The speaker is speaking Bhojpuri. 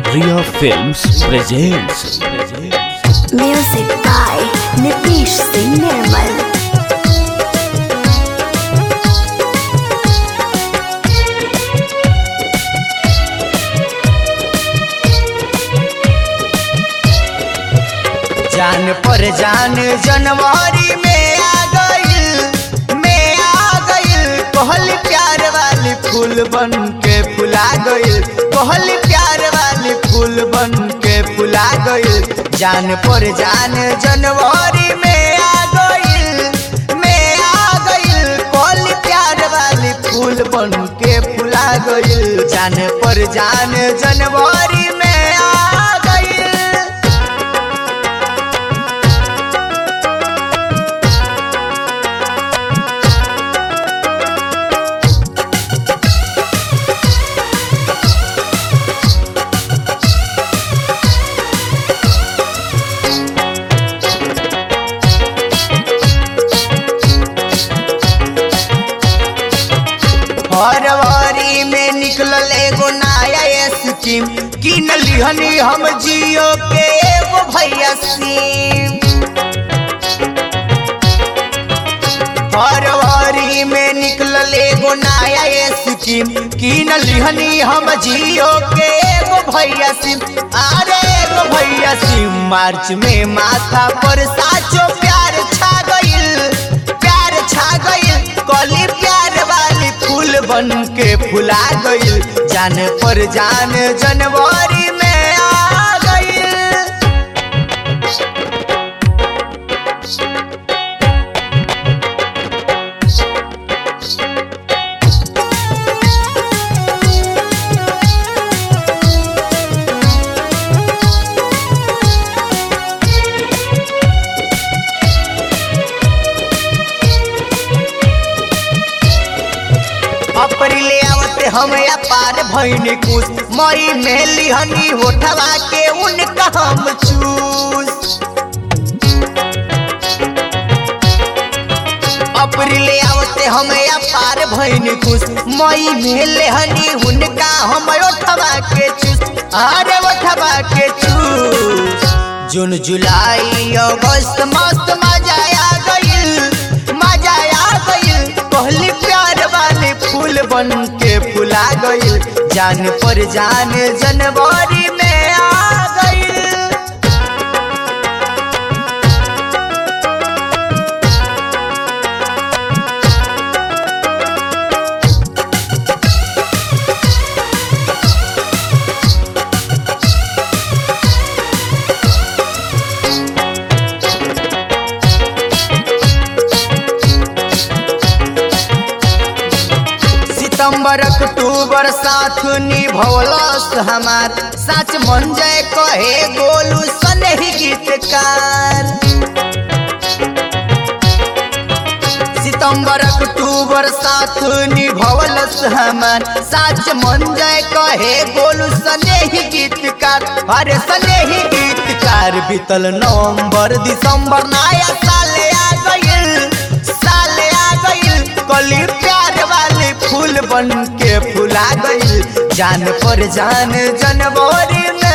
Riya Films presents Music by Nitish Singh Nirmal. जान पर जान जनवरी में आ गइल कहली प्यार वाली फूल बन के फुला गइल कहली प्यार वाली फूल बन के फुला गइल जान पर जान जनवरी में आ गइल कहली प्यार वाली फूल बन के फुला गइल जान पर जान जनवरी में आ गइल। फरवरी में निकलल एगो नया स्कीम किन लिहनी हम जियो के एगो भैया सिम। फरवरी में निकलल एगो नया स्कीम किन लिहनी हम जियो के एगो भैया सिम। अरे एगो भैया सिम मार्च में माथा पर साचो प्यार छा गइल कली प्यार वाली फूल बन के फुला गइल जान पर जान जनवरी में आ गइल। अप्रैल आवते हम पार भइनी खुश मई में लिहनी होठवा के उनका हम चूस। अप्रैल आवते हम पार भइनी खुश मई में लिहनी उनका हम होठवा के चूस। अरे होठवा के चूस जून जुलाई अगस्त मस्त मजा आ गइल कहली प्यार वाली फूल बन के फुला गइल जान पर जान जनवरी में आ गइल। सितंबर अक्टूबर साथ निभौलस हमार सच मन जय कहे गोलू सनही गीतकार। सितंबर अक्टूबर साथ निभौलस हमार सच मन जय कहे गोलू सनही गीतकार। अरे सनही गीतकार बीतल नवंबर दिसंबर नया साल आ गइल कली प्यार वाली फूल बन के फुला गइल जान पर जान जनवरी में।